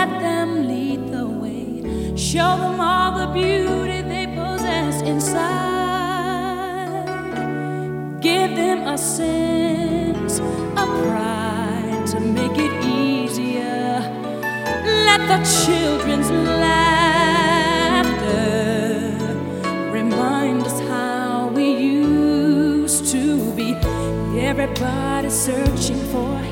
let them lead the way. Show them all the beauty they possess inside. Give them a sense of pride to make it easier. Let the children's laughter remind us how we used to be. Everybody searching for